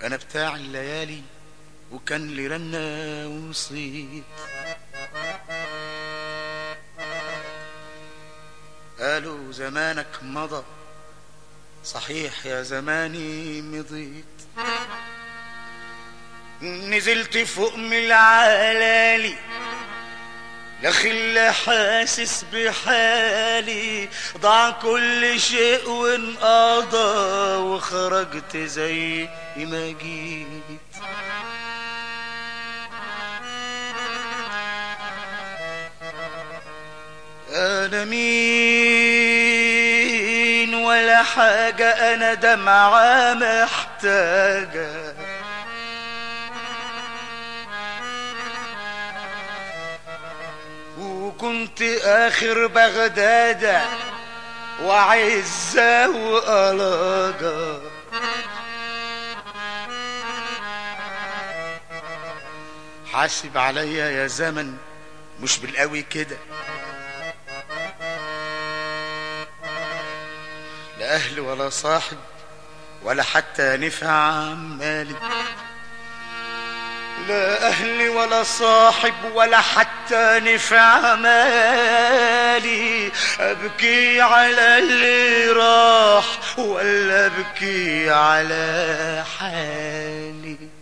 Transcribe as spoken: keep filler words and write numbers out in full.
انا بتاع الليالي وكان لي رنة وصيت. قالوا زمانك مضى، صحيح يا زماني مضيت. نزلت فوق من العلالي، لا خل حاسس بحالي، ضاع كل شيء وانقضى وخرجت زي ما جيت. انا مين ولا حاجة، انا دمعة محتاجة، وكنت اخر بغدادة وعزة وقلاجة. حاسب عليا يا زمن مش بالقوي كده، لا اهل ولا صاحب ولا حتى نفع مالي، لا اهل ولا صاحب ولا حتى نفع مالي. ابكي على اللي راح ولا ابكي على حالي؟